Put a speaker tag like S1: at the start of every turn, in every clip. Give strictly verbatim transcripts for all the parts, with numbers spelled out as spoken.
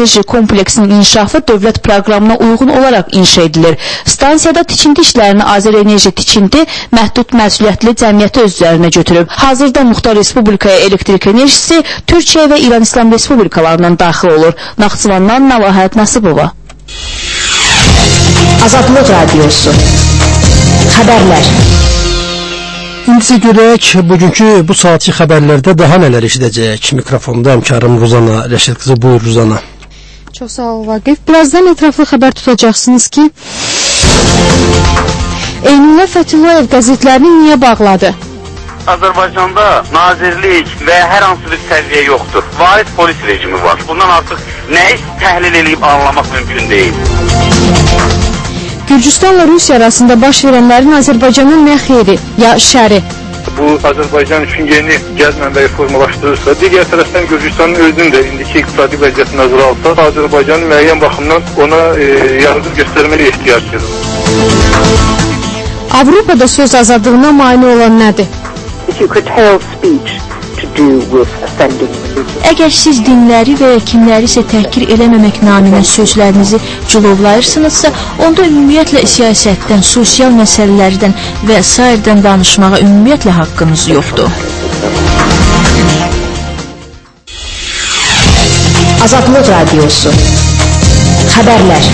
S1: enerji kompleksinin inşafı dövlət proqramına uyğun olaraq inşa edilir. Stansiyada tikinti işlərini Azərenerji Tikinti məhdud məsuliyyətli cəmiyyəti öz üzərinə götürüb. Hazırda Muxtar Respublikaya elektrik enerjisi Türkiyə və İran İslam Respublikalarından daxil olur. Naxçıvandan Navahət Nasibova.
S2: Azadlıq Radiosu Xəbərlər.
S3: İndi görək, bugünkü bu saatçı xəbərlərdə daha nələr eşidəcək. Mikrofonda həmkarım Ruzana Rəşid qızı. Buyur Ruzana.
S4: Çox sağ ol Vaqif. Birazdan ətraflı xəbər tutacaqsınız ki, Eynullah Fəthullayev qəzetlərini niyə bağladı?
S5: Azərbaycanda nazirlik və hər hansı bir səviyyə yoxdur. Varid polis rejimi var. Bundan artıq nəyi təhlil edib anlamaq mümkün deyil.
S4: Gürcüstanla Rusiya arasında baş verənlərin Azərbaycanın nə xeyri ya şəri?
S6: Bu Azərbaycan üçün yeni gəz mənbəyi formalaşdırırsa, digər tərəfdən Gürcüstanın özünün də indiki iqtisadi vəziyyəti nəzərə alsa, Azərbaycanın müəyyən baxımdan ona e, yardım göstərməli ehtiyacıdır.
S4: Avropada söz azadlığına mane olan nədir?
S1: Əgər siz dinləri və ya kimlərisə təhqir eləməmək naminə sözlərinizi cilovlayırsınızsa, onda ümumiyyətlə siyasətdən, sosial məsələlərdən və sairdən danışmağa ümumiyyətlə haqqınız yoxdur.
S2: Azadlıq Radiosu Xəbərlər.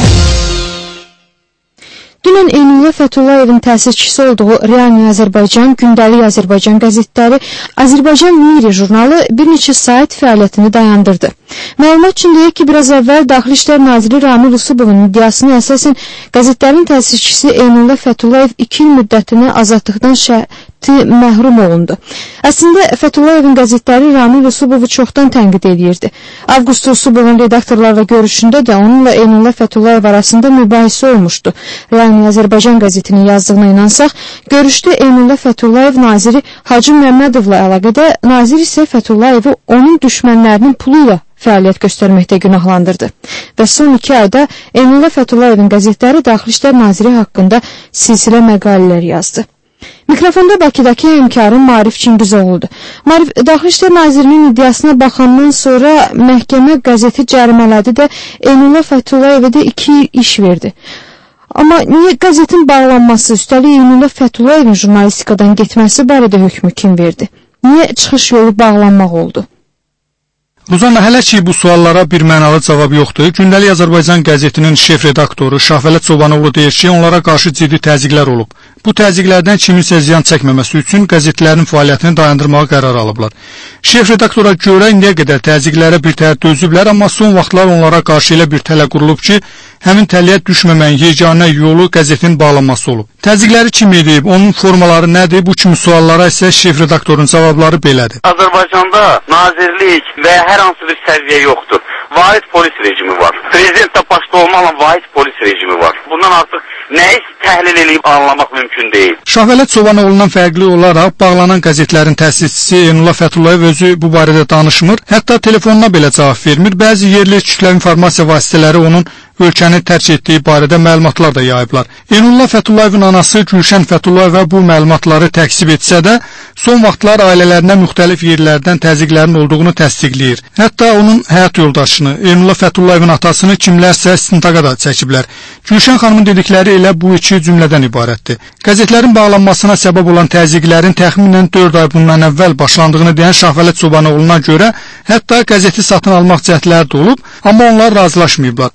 S4: Dünən Eynullah Fətullayevin təsisçisi olduğu Real Azərbaycan, Gündəlik Azərbaycan qəzetləri Azərbaycan Miri jurnalı bir neçə sayt fəaliyyətini dayandırdı. Məlumat üçün deyək ki, biraz əvvəl Daxili İşlər Naziri Ramil Usubovun iddiasına əsasən qəzetlərin təsisçisi Eynullah Fətullayev iki il müddətinə azadlıqdan şərti məhrum olundu. Əslində, Fətullayevin qəzetləri Ramil Usubovu çoxdan tənqid edirdi. Avqust Usubovun redaktorlarla görüşündə də onunla Eynullah Fətullayev arasında mübahisə olmuşdu. Real Azərbaycan qəzetinin yazdığına inansaq, görüşdə Eynullah Fətullayev naziri Hacı Məmmədovla əlaqədə, nazir isə Fətullayevi onun düşmənlərinin pulu ilə fəaliyyət göstərməkdə günahlandırdı. Və son iki ayda Eynullah Fətullayevin qəzetləri Daxili İşlər Naziri haqqında silsilə məqalələr yazdı. Mikrofonda Bakıdakı həmkarım Marif Çingizoğludur. Marif, Daxili İşlər Nazirinin iddiasına baxandan sonra məhkəmə qəzeti cərimələdi də Eynullah Fətullayevə də iki iş verdi. Amma niyə qəzetin bağlanması, üstəlik Eynullah Fətullayevin jurnalistikadan getməsi barədə hökmü kim verdi? Niyə çıxış yolu bağlanmaq oldu?
S7: Ruzana, hələ ki bu suallara bir mənalı cavab yoxdur. Gündəlik Azərbaycan qəzetinin şef redaktoru Şahvələt Çobanoğlu deyir ki, onlara qarşı ciddi təzyiqlər olub. Bu təzyiqlərdən kiminsə ziyan çəkməməsi üçün qəzetlərin fəaliyyətini dayandırmağa qərar alıblar. Şef redaktora görə indiyə qədər təzyiqlərə bir təhər dözüblər, amma son vaxtlar onlara qarşı elə bir tələ qurulub ki, həmin təliyə düşməməyin yeganə yolu qəzetin bağlanması olub. Təzyiqləri kim edib, onun formaları nədir? Bu kimi suallara isə şef redaktorun cavabları belədir.
S5: Azərbaycanda nazirlik və hər hansı bir səviyyə yoxdur. Varid polis rejimi var. Prezidentlə başda olmaqla varid polis rejimi var. Bundan artıq nəyi təhlil edib anlamaq mümkün deyil.
S7: Şahvələt Çobanoğlu'ndan fərqli olaraq bağlanan qəzetlərin təsisçisi Eynullah Fəthullayev özü bu barədə danışmır, hətta telefonuna belə cavab vermir. Bəzi yerli kütləvi informasiya vasitələri onun ölkəni tərk etdiyi barədə məlumatlar da yayıblar. Eynullah Fətullayevin anası Gülşən Fətullayeva bu məlumatları təkzib etsə də, son vaxtlar ailələrinə müxtəlif yerlərdən təzyiqlərin olduğunu təsdiqləyir. Hətta onun həyat yoldaşını, Eynullah Fətullayevin atasını kimlərsə istintaqa da çəkiblər. Gülşən xanımın dedikləri elə bu iki cümlədən ibarətdir. Qəzetlərin bağlanmasına səbəb olan təzyiqlərin təxminən dörd ay bundan əvvəl başlandığını deyən Şahvələt Çobanoğlu'na görə, hətta qəzeti satın almaq cəhdləri də olub, amma onlar razılaşmayıblar.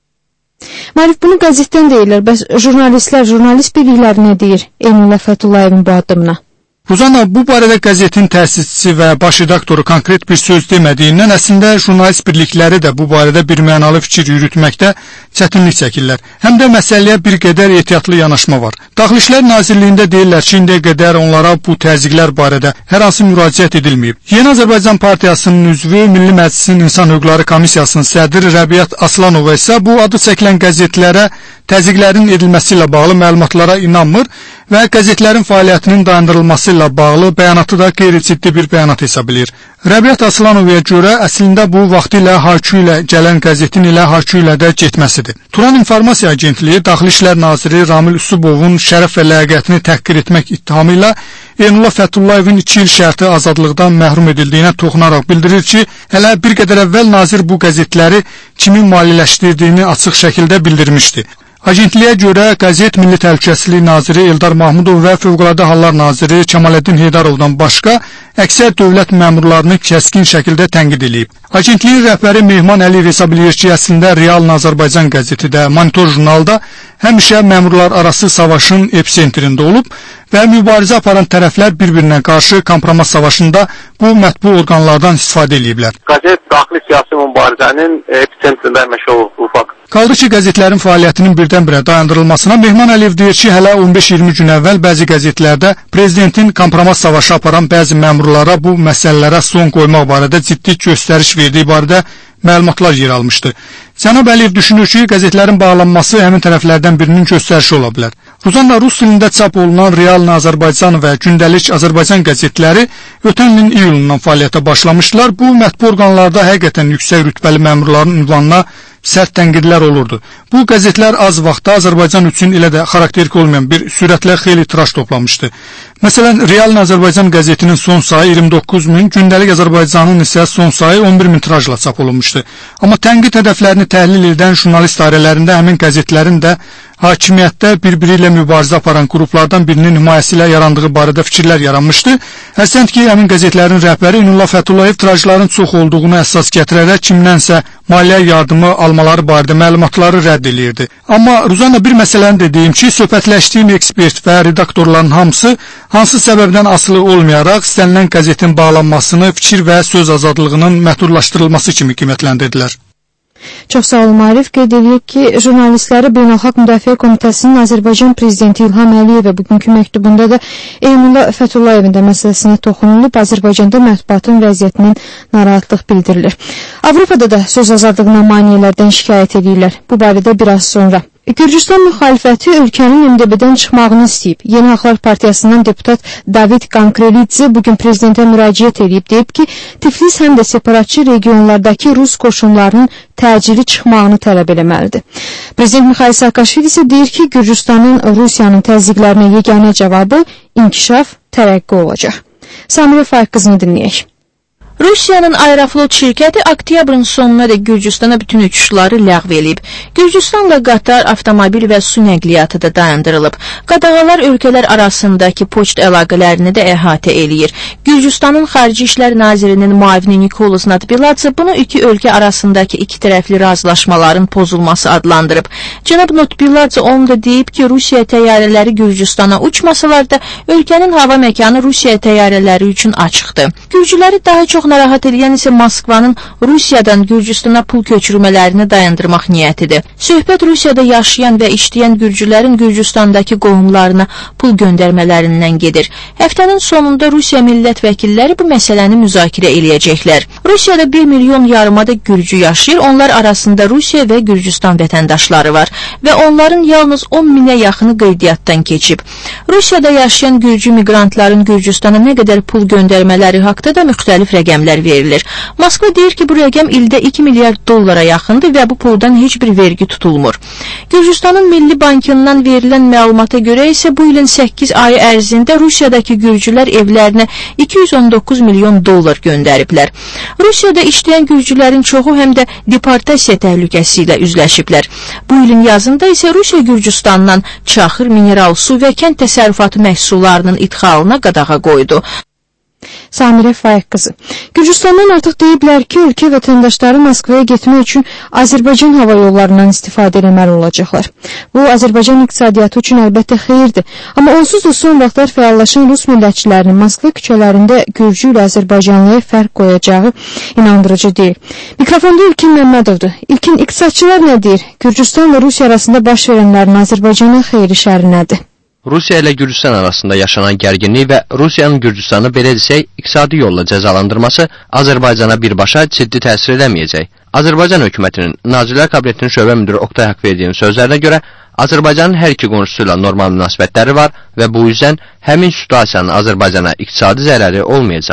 S4: Marif, bunu qəzetdən deyirlər, bəs jurnalistlər, jurnalist birlikləri nə deyir Eynullah Fətullayevin bu addımına?
S7: Ruzana, bu barədə qəzetin təsisçisi və baş redaktoru konkret bir söz demədiyindən əslində jurnalist birlikləri də bu barədə bir mənalı fikir yürütməkdə çətinlik çəkirlər. Həm də məsələyə bir qədər ehtiyatlı yanaşma var. Daxili İşlər Nazirliyində deyirlər ki, indiyə qədər onlara bu təzyiqlər barədə hər hansı müraciət edilməyib. Yeni Azərbaycan Partiyasının üzvü, Milli Məclisin İnsan Hüquqları Komissiyasının sədri Rəbiyyət Aslanova isə bu adı çəkilən qəzetlərə təzyiqlərin edilməsi ilə bağlı məlumatlara inanmır və qəzetlərin fəaliyyətinin dayandırılması ilə bağlı bəyanatı da qeyri-ciddi bir bəyanat hesab edir. Rəbiyyət Aslanovaya görə əslində bu vaxtilə Hakü ilə gələn qəzetin ilə Hakü ilə də getməsidir. Turan İnformasiya Agentliyi Daxili İşlər Naziri Ramil Üsubovun şərəf və ləyaqətini təhqir etmək ittihamı ilə Eynullah Fətullayevin iki il şərti azadlıqdan məhrum edildiyinə toxunaraq bildirir ki, hələ bir qədər əvvəl nazir bu qəzetləri kimin maliyyələşdirdiyini açıq şəkildə bildirmişdi. Agentliyə görə qəzet Milli Təhlükəsizlik Naziri Eldar Mahmudov və Fövqəladə Hallar Naziri Kemaləddin Heydarovdan başqa əksər dövlət məmurlarını kəskin şəkildə tənqid edib. Agentliyin rəhbəri Mehman Əliyev hesab edir ki, əslində Realın Azərbaycan qəzeti də, Monitor jurnalda həmişə məmurlar arası savaşın episentrində olub və mübarizə aparan tərəflər bir-birinə qarşı kompromat savaşında bu mətbu orqanlardan istifadə ediblər.
S6: Qəzet daxili siyasi mübarizənin episentrində əmək olub.
S7: Qaldı ki, qəzetlərin fəaliyyətinin birdən-birə dayandırılmasına Mehman Əliyev deyir ki, hələ on beş iyirmi gün əvvəl bəzi qəzetlərdə prezidentin kompromat savaşı aparan bəzi məmurlara bu məsələlərə son qoymaq barədə ciddi göstəriş verdiyi barədə məlumatlar yer almışdı. Cənab Əliyev düşünür ki, qəzetlərin bağlanması həmin tərəflərdən birinin göstərişi ola bilər. Ruzanla rus dilində çap olunan Realın Azərbaycan və Gündəlik Azərbaycan qəzetləri ötən ilin iyulundan fəaliyyətə başlamışdılar. Bu mətbu orqanlarda həqiqətən yüksək rütbəli məmurların ünvanına sərt tənqidlər olurdu. Bu qəzetlər az vaxtda Azərbaycan üçün elə də xarakterik olmayan bir sürətlə xeyli tiraj toplamışdı. Məsələn, Realın Azərbaycan qəzetinin son sayı iyirmi doqquz min, Gündəlik Azərbaycanın isə son sayı on bir min tirajla çap olunmuşdu. Amma tənqid hədəflərini təhlil edən jurnalist dairələrində həmin qəzetlərin də hakimiyyətdə bir-biri ilə mübarizə aparan qruplardan birinin himayəsi ilə yarandığı barədə fikirlər yaranmışdı. Hərçənd ki, həmin qəzetlərin rəhbəri Eynullah Fəthullayev tirajların çox olduğunu əsas gətirərək kimdənsə maliyyə yardımı almaları barədə məlumatları rədd eləyirdi. Amma Ruzanla bir məsələni də deyim ki, söhbətləşdiyim ekspert və redaktorların hamısı hansı səbəbdən asılı olmayaraq istənilən qəzetin bağlanmasını fikir və söz azadlığının məhdudlaşdırılması kimi qiymətləndirdilər.
S4: Çox sağ olun Arif. Qeyd edək ki, jurnalistləri Beynəlxalq Müdafiə Komitəsinin Azərbaycan Prezidenti İlham Əliyevə bugünkü məktubunda da Eynullah Fətullayevin də məsələsinə toxunulub, Azərbaycanda mətbuatın vəziyyətinin narahatlıq bildirilir. Avropada da söz azadlığına maneələrdən şikayət edirlər. Bu barədə biraz sonra. Gürcüstan müxalifəti ölkənin M D B-dən çıxmağını istəyib. Yeni Haqlar Partiyasından deputat David Qankrelidze bugün prezidentə müraciət edib, deyib ki, Tiflis həm də separatçı regionlardakı Rus qoşunlarının təcili çıxmağını tələb eləməlidir. Prezident Mixail Saakashvili isə deyir ki, Gürcüstanın Rusiyanın təzyiqlərinə yeganə cavabı inkişaf, tərəqqi olacaq. Samira Faiq qızını dinləyək.
S1: Rusiyanın Aeroflot şirkəti oktyabrın sonuna da Gürcüstana bütün uçuşları ləğv edib. Gürcüstanla qatar, avtomobil və su nəqliyyatı da dayandırılıb. Qadağalar ölkələr arasındakı poçt əlaqələrini də əhatə eləyir. Gürcüstanın Xarici İşlər Nazirinin müavini Nikolas Natbiladze bunu iki ölkə arasındakı iki tərəfli razılaşmaların pozulması adlandırıb. Cənab Natbiladze onu da deyib ki, Rusiya təyyarələri Gürcüstana uçmasalar da ölkənin hava məkanı Rusiya təyyarələri üçün açıqdır. Gürcüləri daha çox narahat edən isə Moskvanın Rusiyadan Gürcüstana pul köçürmələrini dayandırmaq niyyətidir. Söhbət Rusiyada yaşayan və işləyən Gürcülərin Gürcüstandakı qohumlarına pul göndərmələrindən gedir. Həftənin sonunda Rusiya millət vəkilləri bu məsələni müzakirə eləyəcəklər. Rusiyada bir milyon yarımada Gürcü yaşayır, onlar arasında Rusiya və Gürcüstan vətəndaşları var və onların yalnız on minə yaxını qeydiyyatdan keçib. Rusiyada yaşayan Gürcü miqrantların Gürcüstana nə qədər pul göndərmələri haqda da müxtəlif rəqəm verilir. Moskva deyir ki, bu rəqəm ildə iki milyard dollara yaxındır və bu puldan heç bir vergi tutulmur. Gürcüstanın Milli Bankından verilən məlumata görə isə bu ilin səkkiz ayı ərzində Rusiyadakı Gürcülər evlərinə iki yüz on doqquz milyon dollar göndəriblər. Rusiyada işləyən Gürcülərin çoxu həm də deportasiya təhlükəsi ilə üzləşiblər. Bu ilin yazında isə Rusiya Gürcüstandan çaxır, mineral su və kənd təsərrüfatı məhsullarının idxalına qadağa qoydu.
S4: Samira Faiq qızı. Gürcüstandan artıq deyiblər ki, ölkə vətəndaşları Moskvaya getmək üçün Azərbaycan hava yollarından istifadə etməli olacaqlar. Bu, Azərbaycan iqtisadiyyatı üçün əlbəttə xeyirdir. Amma onsuz da son vaxtlar fəallaşan Rus millətçilərinin Moskva küçələrində Gürcü ilə Azərbaycanlıya fərq qoyacağı inandırıcı deyil. Mikrofonda İlkin Məmmədovdur. İlkin, iqtisadçılar nə deyir? Gürcüstanla Rusiya arasında baş verənlərin Azərbaycana xeyri şəri nədir?
S8: Rusiya ilə Gürcüstan arasında yaşanan gərginlik və Rusiyanın Gürcüstanı belə desək, iqtisadi yolla cəzalandırması Azərbaycana birbaşa ciddi təsir edəməyəcək. Azərbaycan hökumətinin Nazirlər Kabinetinin şöbə müdürü Oktay Haqverdiyevin sözlərinə görə Azərbaycanın hər iki qonşusu ilə normal münasibətləri var və bu yüzdən həmin situasiyanın Azərbaycana iqtisadi zərəri olmayacaq.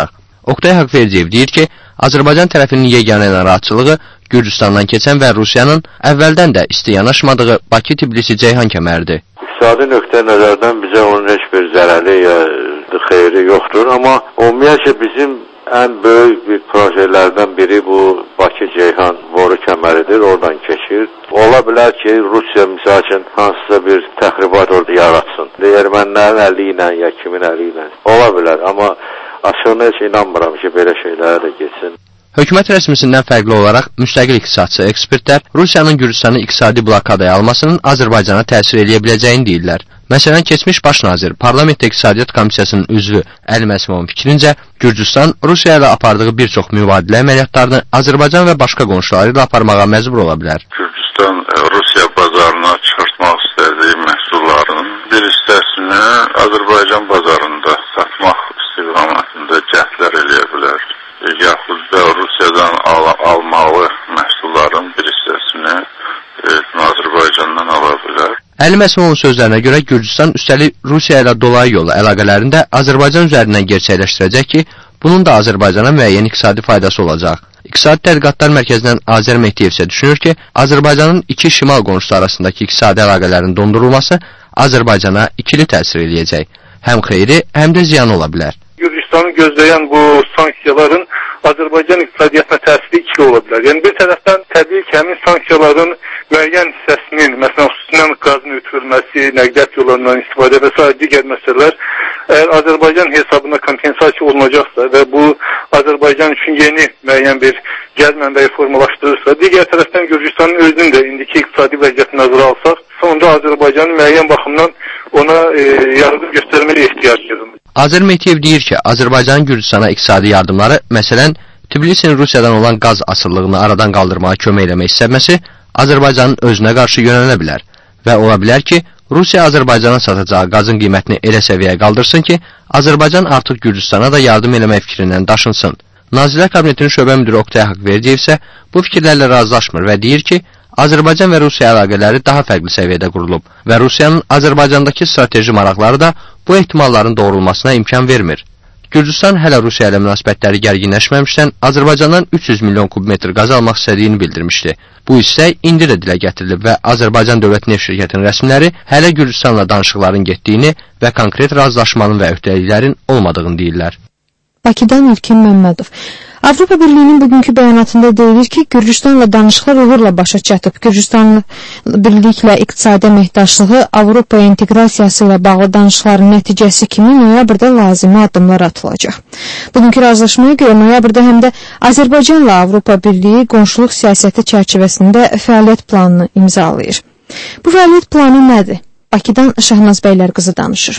S8: Oktay Haqverdiyev deyir ki, Azərbaycan tərəfinin yeganə narahatçılığı Gürcüstandan keçən və Rusiyanın əvvəldən də isti yanaşmadığı Bakı-Tbilisi-Ceyhan kəməridir.
S9: İqtisadi nöqtə nəzərdən bizə onun heç bir zərəri ya xeyri yoxdur, amma ümumiyyətlə bizim ən böyük bir projelərdən biri bu Bakı-Ceyhan boru kəməridir, oradan keçir. Ola bilər ki, Rusiya misal üçün hansısa bir təxribat orada yaratsın. Ermənilərin əli ilə ya kimin əli ilə. Ola bilər, amma açığına heç inanmıram ki, belə şeylərə də geçsin.
S8: Hökumət rəsmisindən fərqli olaraq müstəqil iqtisadçı ekspertlər Rusiyanın Gürcüstanı iqtisadi blokadaya almasının Azərbaycana təsir edə biləcəyini deyirlər. Məsələn, keçmiş baş nazir, Parlamentdə İqtisadiyyat Komissiyasının üzvü Əli Məsimovun fikrincə, Gürcüstan Rusiya ilə apardığı bir çox mübadilə əməliyyatlarını Azərbaycan və başqa qonşuları ilə aparmağa məcbur ola bilər.
S10: Gürcüstan Rusiya bazarına çıxartmaq istədiyi məhsulların bir hissəsini Azərbaycan bazarında satmaq istiqamətində cəhdlər eləyə bilər. Yaxud da Rusiyadan al almalı məhsulların bir hissəsini e, Azərbaycandan ala bilər.
S8: Əli Məsimovun sözlərinə görə Gürcüstan üstəlik Rusiya ilə dolayı yolu əlaqələrində Azərbaycan üzərindən gerçəkləşdirəcək ki, bunun da Azərbaycana müəyyən iqtisadi faydası olacaq. İqtisadi Tədqiqatlar Mərkəzindən Azər Mehdiyev isə düşünür ki, Azərbaycanın iki şimal qonşusu arasındakı iqtisadi əlaqələrin dondurulması Azərbaycana ikili təsir eləyəcək. Həm xeyri, həm də ziyanı ola bilər.
S6: Gürcüstanı gözləyən bu sanksiyaların Azərbaycan iqtisadiyyatına təsiri ikili ola bilər. Yəni bir tərəfdən təbii ki, həmin sanksiyaların müəyyən hissəsinin, məsələn, xüsusilə qazın ötürülməsi, nəqliyyat yollarından istifadə və s. digər məsələlər əgər Azərbaycan hesabına kompensasiya olunacaqsa və bu Azərbaycan üçün yeni müəyyən bir gəlir mənbəyi formalaşdırırsa, digər tərəfdən Gürcüstanın özünün də indiki iqtisadi vəziyyətini nəzərə alsaq, sonunda Azərbaycanın müəyyən baxımdan ona e, yardım göstərməyə ehtiyac var.
S8: Azər Mehdiyev deyir ki, Azərbaycanın Gürcüstana iqtisadi yardımları, məsələn, Tbilisinin Rusiyadan olan qaz asılılığını aradan qaldırmağa kömək eləmək istəməsi Azərbaycanın özünə qarşı yönələ bilər və ola bilər ki, Rusiya Azərbaycana satacağı qazın qiymətini elə səviyyəyə qaldırsın ki, Azərbaycan artıq Gürcüstana da yardım eləmək fikrindən daşınsın. Nazirlər Kabinetinin şöbə müdiri Oktay Haqverdiyev isə bu fikirlərlə razılaşmır və deyir ki, Azərbaycan və Rusiya əlaqələri daha fərqli səviyyədə qurulub və Rusiyanın Azərbaycandakı strateji maraqları da bu ehtimalların doğrulmasına imkan vermir. Gürcüstan hələ Rusiya ilə münasibətləri gərginləşməmişdən Azərbaycandan üç yüz milyon kubmetr qaz almaq istədiyini bildirmişdi. Bu istək indi də dilə gətirilib və Azərbaycan Dövlət Neft Şirkətinin rəsmiləri hələ Gürcüstanla danışıqların getdiyini və konkret razılaşmanın və öhdəliklərin olmadığını deyirlər.
S4: Bakıdan İlkin Məmmədov. Avropa Birliyinin bugünkü bəyanatında deyilir ki, Gürcüstanla danışıqlar uğurla başa çatıb. Gürcüstanla birliklə iqtisadi əməkdaşlığı Avropaya inteqrasiyası ilə bağlı danışıqların nəticəsi kimi noyabrda lazımi addımlar atılacaq. Bugünkü razılaşmaya görə noyabrda həm də Azərbaycanla Avropa Birliyi qonşuluq siyasəti çərçivəsində fəaliyyət planını imzalayır. Bu fəaliyyət planı nədir? Bakıdan Şahnaz Bəylər qızı danışır.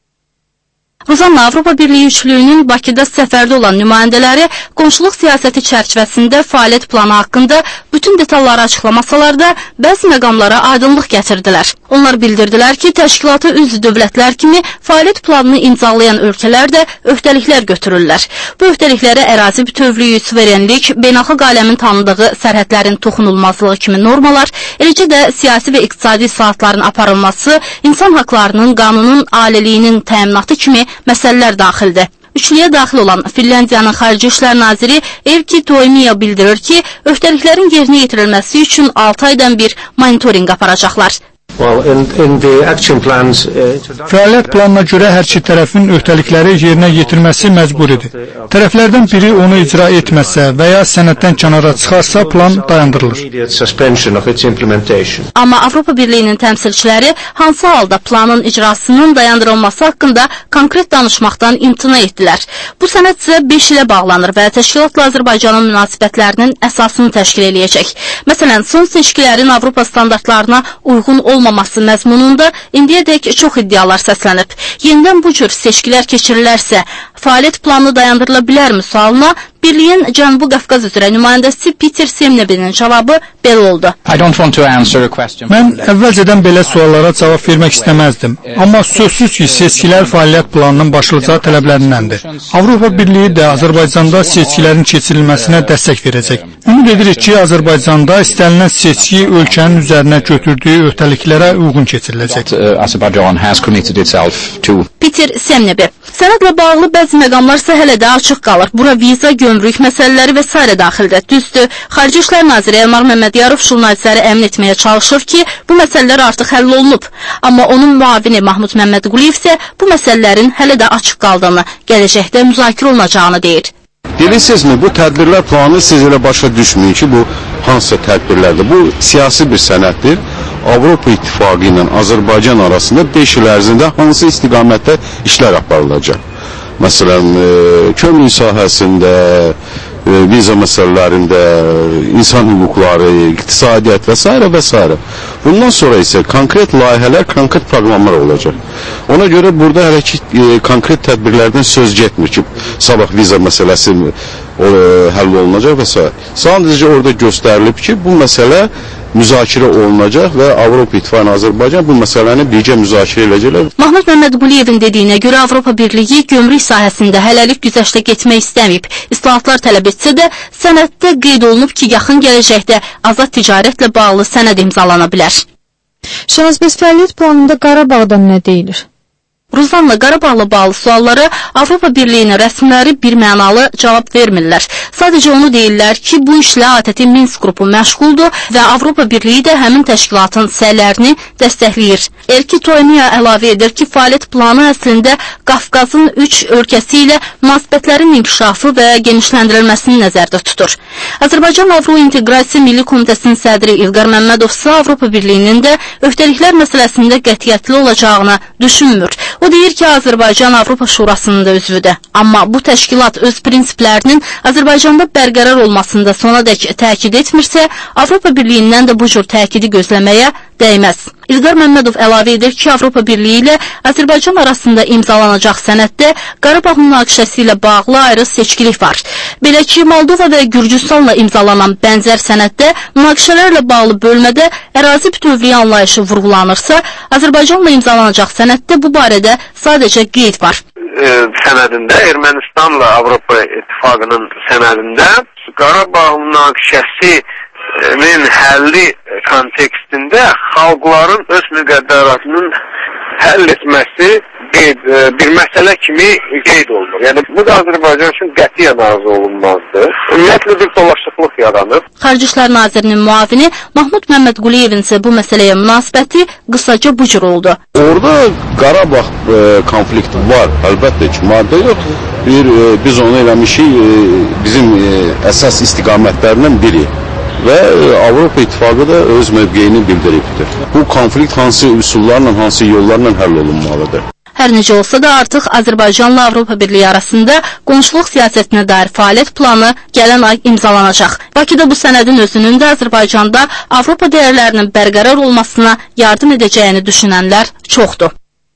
S11: Rozanna, Avropa Birliyi üçlüyünün Bakıda səfərdə olan nümayəndələri qonşuluq siyasəti çərçivəsində fəaliyyət planı haqqında bütün detalları açıqlamasalar da bəzi məqamlara aydınlıq gətirdilər. Onlar bildirdilər ki, təşkilata üzv dövlətlər kimi fəaliyyət planını imzalayan ölkələr də öhdəliklər götürürlər. Bu öhdəliklərə ərazi bütövlüyü, suverenlik, beynəlxalq aləmin tanıdığı sərhədlərin toxunulmazlığı kimi normalar, eləcə də siyasi və iqtisadi islahatların aparılması, insan haqlarının, qanunun aliliyinin təminatı kimi məsələlər daxildir. Üçlüyə daxil olan Finlandiyanın Xarici İşlər Naziri Erkki Toimiya bildirir ki, öhdəliklərin yerinə yetirilməsi üçün altı aydan bir monitorinq aparacaqlar.
S7: Well, in, in the action plans, uh, Fəaliyyət planına görə hər iki tərəfin öhdəlikləri yerinə yetirməsi məcburidir. Tərəflərdən biri onu icra etməsə və ya sənəddən kənara çıxarsa plan dayandırılır.
S11: Amma Avropa Birliyinin təmsilçiləri hansı halda planın icrasının dayandırılması haqqında konkret danışmaqdan imtina etdilər. Bu sənəd isə beş ilə bağlanır və təşkilatla Azərbaycanın münasibətlərinin əsasını təşkil eləyəcək. Məsələn, son seçkilərin Avropa standartlarına uyğun olmaması məzmununda indiyədək çox iddialar səslənib. Yenidən bu cür seçkilər keçirilərsə, fəaliyyət planı dayandırıla bilərmi sualına Birliyin Cənubi Qafqaz üzrə nümayəndəsi Peter Semnebinin cavabı belə oldu.
S7: Mən əvvəlcədən belə suallara cavab vermək istəməzdim. Amma sözsüz ki, seçkilər fəaliyyət planının başlıca tələblərindəndir. Avropa Birliyi də Azərbaycanda seçkilərin keçirilməsinə dəstək verəcək. Ümid edirik ki, Azərbaycanda istənilən seçki ölkənin üzərinə götürdüyü öhdəliklərə uyğun keçiriləcək.
S11: Peter Semnebi. Sənədlə bağlı bəzi məqamlar isə hələ də açıq qalır. Bura viza, gömrük məsələləri və s. daxildir. Düzdür, Xarici İşlər Naziri Elmar Məmmədiyarov jurnalistləri əmin etməyə çalışır ki, bu məsələlər artıq həll olunub. Amma onun müavini Mahmud Məmmədquliyev isə bu məsələlərin hələ də açıq qaldığını, gələcəkdə müzakirə olunacağını deyir.
S12: Bilirsinizmi, bu tədbirlər planı siz elə başa düşməyin ki, bu hansısa tədbirlərdir. Bu siyasi bir sənəddir. Avropa İttifaqı ilə Azərbaycan arasında beş il ərzində hansı istiqamətdə işlər aparılacaq. Məsələn, kömrük sahəsində, viza məsələlərində, insan hüquqları, iqtisadiyyat və s. və s. Bundan sonra isə konkret layihələr, konkret proqramlar olacaq. Ona görə burada hələ ki, konkret tədbirlərdən söz getmir ki, sabah viza məsələsi həll olunacaq və s. Sadəcə orada göstərilib ki, bu məsələ müzakirə olunacaq və Avropa İttifaqı Azərbaycan bu məsələni birgə müzakirə edəcəklər.
S11: Mahmud Məmmədquliyevin dediyinə görə Avropa Birliyi gömrük sahəsində hələlik güzəştə getmək istəməyib. İslahatlar tələb etsə də sənəddə qeyd olunub ki, yaxın gələcəkdə azad ticarətlə bağlı sənəd imzalana bilər.
S4: Şahs, bəs fəaliyyət planında Qarabağdan nə deyilir?
S11: Ruzanla Qarabağla bağlı suallara Avropa Birliyinin rəsmiləri bir mənalı cavab vermirlər. Sadəcə onu deyirlər ki, bu işlə A T T Minsk qrupu məşğuldur və Avropa Birliyi də həmin təşkilatın səylərini dəstəkləyir. Erki Toymiya əlavə edir ki, fəaliyyət planı əslində Qafqazın üç ölkəsi ilə münasibətlərin inkişafı və genişləndirilməsini nəzərdə tutur. Azərbaycan Avro İnteqrasiya Milli Komitəsinin sədri İlqar Məmmədov isə Avropa Birliyinin də öhdəliklər məsələsində qətiyyətli olacağını düşünmür. O deyir ki, Azərbaycan Avropa Şurasının da üzvüdür. Amma bu təşkilat öz prinsiplərinin Azərbaycanda bərqərar olmasında sonadək təkid etmirsə, Avropa Birliyindən də bu cür təkidi gözləməyə dəyməz. İlqar Məmmədov əlavə edir ki, Avropa Birliyi ilə Azərbaycan arasında imzalanacaq sənəddə Qarabağ münaqişəsi ilə bağlı ayrı seçkilik var. Belə ki, Moldova və Gürcüstanla imzalanan bənzər sənəddə münaqişələrlə bağlı bölmədə ərazi bütövlüyü anlayışı vurğulanırsa, Azərbaycanla imzalanacaq sənəddə bu barədə sadəcə qeyd var.
S13: E, sənədində, Ermənistanla Avropa İttifaqının sənədində Qarabağ münaqişəsi min həlli kontekstində xalqların öz müqəddəratının həll etməsi qeyd, bir məsələ kimi qeyd olunur. Yəni, bu da Azərbaycan üçün qətiyyən arzu olunmazdır. Ümumiyyətlə bir dolaşıqlıq yaranır.
S11: Xarici İşlər Nazirinin müavini Mahmud Məmmədquliyevin isə bu məsələyə münasibəti qısaca bu cür oldu.
S12: Orada Qarabağ e, konflikti var, əlbəttə ki, maddə yox. Bir, e, biz onu eləmişik, e, bizim e, əsas istiqamətlərindən biri. Və Avropa İttifaqı da öz mövqeyini bildiribdir. Bu konflikt hansı üsullarla, hansı yollarla həll olunmalıdır.
S11: Hər necə olsa da artıq Azərbaycanla Avropa Birliyi arasında qonşuluq siyasətinə dair fəaliyyət planı gələn ay imzalanacaq. Bakıda bu sənədin özünün də Azərbaycanda Avropa dəyərlərinin bərqərar olmasına yardım edəcəyini düşünənlər çoxdur.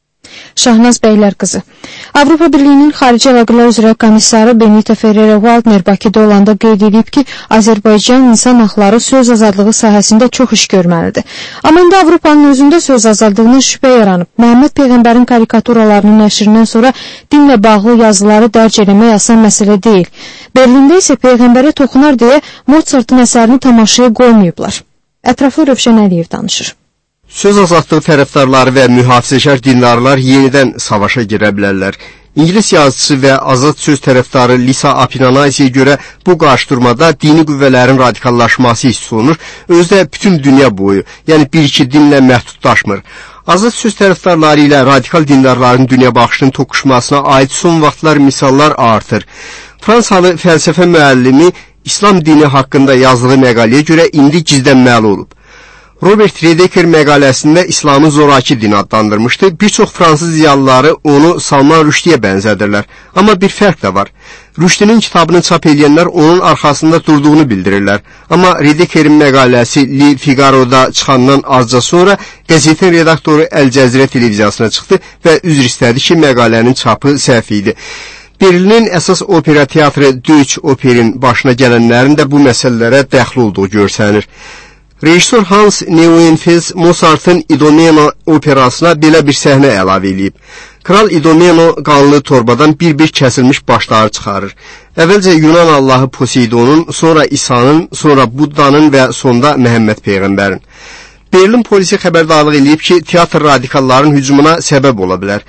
S4: Şahnaz Bəylərqızı. Avropa Birliyinin Xarici Əlaqələr üzrə komissarı Benita Ferrero-Waldner Bakıda olanda qeyd edib ki, Azərbaycan insan haqları söz azadlığı sahəsində çox iş görməlidir. Amma indi Avropanın özündə söz azadlığına şübhə yaranıb. Məhəmməd Peyğəmbərin karikaturalarının nəşrindən sonra dinlə bağlı yazıları dərc eləmək asan məsələ deyil. Berlində isə Peyğəmbərə toxunar deyə Mozartın əsərini tamaşaya qoymayıblar. Ətraflı Rövşən Əliyev danışır.
S14: Söz azadlığı tərəfdarları və mühafizəşər dindarlar yenidən savaşa girə bilərlər. İngilis yazıcısı və azad söz tərəfdarı Lisa Apinanaziyə görə bu qarşıdurmada dini qüvvələrin radikallaşması hiss olunur, özü də bütün dünya boyu, yəni bir-iki dinlə məhdudlaşmır. Azad söz tərəfdarları ilə radikal dindarların dünya baxışının toqquşmasına aid son vaxtlar misallar artır. Fransalı fəlsəfə müəllimi İslam dini haqqında yazdığı məqaləyə görə indi gizlənməli olub. Robert Redeker məqaləsində İslamı zoraki din adlandırmışdı. Bir çox fransız ziyalıları onu Salman Rushdieyə bənzədirlər. Amma bir fərq də var. Rushdienin kitabını çap edənlər onun arxasında durduğunu bildirirlər. Amma Redekerin məqaləsi Le Figaro'da çıxandan azca sonra qəzetin redaktoru Əl Cəzirə televiziyasına çıxdı və üzr istədi ki, məqalənin çapı səhv idi. Berlinin əsas opera teatrı Deutsche Oper'in başına gələnlərin də bu məsələlərə dəxli olduğu görsənir. Rejissor Hans Neuenfels Mozart'ın Idomeno operasına belə bir səhnə əlavə edib. Kral Idomeno qanlı torbadan bir-bir kəsilmiş başları çıxarır. Əvvəlcə Yunan Allahı Poseidonun, sonra İsa'nın, sonra Buddanın və sonda Məhəmməd Peyğəmbərin. Berlin polisi xəbərdarlıq edib ki, teatr radikalların hücumuna səbəb ola bilər.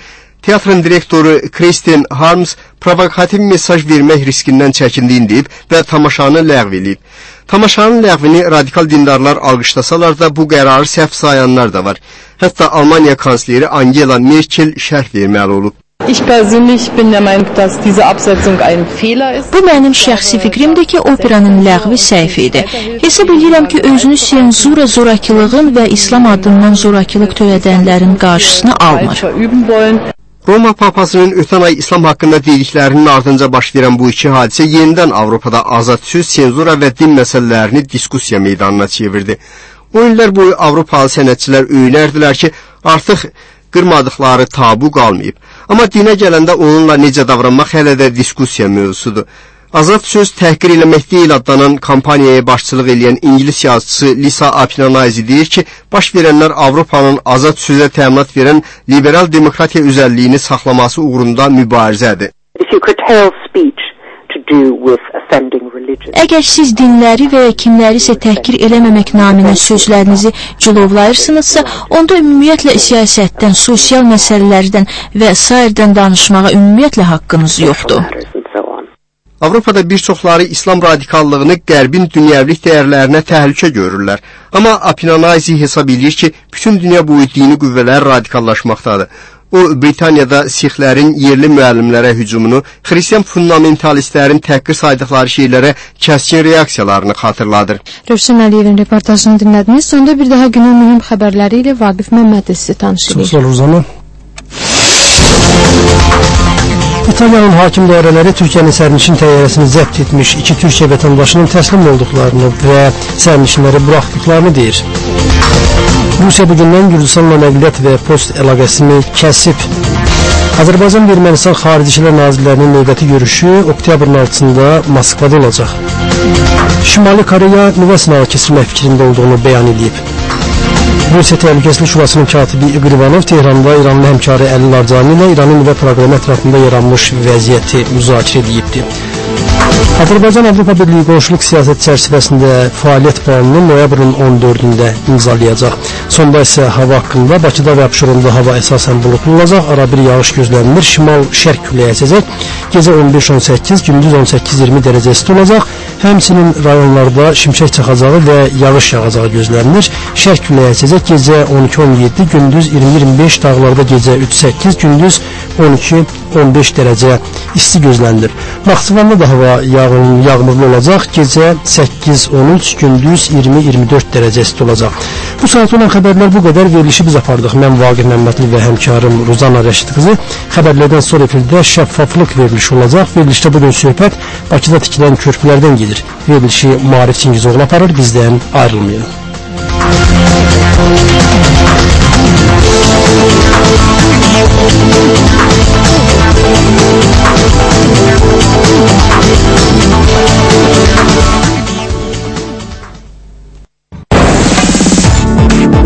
S14: Teatrın direktoru Kristen Harms provokativ mesaj vermək riskindən çəkindiyini deyib və tamaşanı ləğv edib. Tamaşanın ləğvini radikal dindarlar alqışlasalar da bu qərarı səhv sayanlar da var. Hətta Almaniya kansleri Angela Merkel şərh verməli olub.
S15: Ich persönlich bin der Meinung, dass diese Absetzung ein Fehler ist.
S16: Bu mənim şəxsi fikrimdir ki, operanın ləğvi səhv idi. Hesab edirəm ki, özünü senzura zorakılığın və İslam adından zorakılıq törədənlərin qarşısını almır.
S14: Roma papasının ötən ay İslam haqqında dediklərinin ardınca baş verən bu iki hadisə yenidən Avropada azad söz, senzura və din məsələlərini diskussiya meydanına çevirdi. O illər boyu Avropalı sənətçilər öyünərdilər ki, artıq qırmadıqları tabu qalmayıb. Amma dinə gələndə onunla necə davranmaq hələ də diskussiya mövzusudur. Azad söz təhqir eləmək deyil adlanan kampaniyaya başçılıq edən İngilis yazıçısı Lisa Apinanazi deyir ki, baş verənlər Avropanın azad sözə təminat verən liberal demokratiya özəlliyini saxlaması uğrunda mübarizədir.
S16: Əgər siz dinləri və kimlərisə təhqir eləməmək naminə sözlərinizi cilovlayırsınızsa, onda ümumiyyətlə siyasətdən, sosial məsələlərdən və sairdən danışmağa ümumiyyətlə haqqınız yoxdur.
S14: Avropada bir çoxları İslam radikallığını qərbin dünyəvilik dəyərlərinə təhlükə görürlər. Amma Apinanazi hesab edir ki, bütün dünya boyu dini qüvvələr radikallaşmaqdadır. O, Britaniyada Sixlərin yerli müəllimlərə hücumunu, xristiyan fundamentalistlərin təhqir saydıqları şeylərə kəskin reaksiyalarını xatırladır.
S4: Rövşən Əliyevin reportajını dinlədiniz. Sonda bir daha günün mühüm xəbərləri ilə Vaqif Məmmədli sizi tanış edir.
S3: Sağ olun. İtalyanın hakim dairələri Türkiyənin sərnişin təyyarəsini zəbt etmiş iki Türkiyə vətəndaşının təslim olduqlarını və sərnişinləri buraxdıqlarını deyir. Rusiya bugündən Gürcüstanla nəqliyyat və post əlaqəsini kəsib. Azərbaycan və Ermənistan Xarici İşlər Nazirlərinin növbəti görüşü oktyabrın altısında Moskvada olacaq. Şimali Koreya nüvə sınağı keçirmək fikrində olduğunu bəyan edib. Rusiya Təhlükəsizlik Şurasının katibi İqor İvanov Tehranda İranlı həmkarı Əli Larzani ilə İranın nüvə proqramı ətrafında yaranmış vəziyyəti müzakirə edibdir. Azərbaycan Avropa Birliyi qonşuluq siyasət çərçivəsində fəaliyyət planını noyabrın on dördündə imzalayacaq. Sonda isə hava haqqında Bakıda və Abşeronda hava əsasən bulutlu olacaq, arabir yağış gözlənilir, şimal-şərq küləyi əsəcək, gecə on beş on səkkiz, gündüz on səkkiz iyirmi dərəcə isti olacaq, həmçinin rayonlarda şimşək çaxacağı və yağış yağacağı gözlənilir, şərq küləyi əsəcək, gecə on iki on yeddi, gündüz iyirmi iyirmi beş, dağlarda gecə üç səkkiz, gündüz on iki on beş dərəcə isti gözlənilir. Naxçıvanda da hava yağın, yağmurlu olacaq, gecə səkkiz on üç, gündüz iyirmi iyirmi dörd dərəcə isti olacaq. Bu saat olan xəbərlər bu qədər, verilişi biz apardıq. Mən Vaqif Məmmədli və həmkarım Ruzana Rəşid qızı. Xəbərlərdən sonra efirdə şəffaflıq verilişi olacaq. Verilişdə bugün söhbət Bakıda tikilən körpülərdən gedir. Verilişi Maarif Çingizoğlu aparır, bizdən ayrılmayın.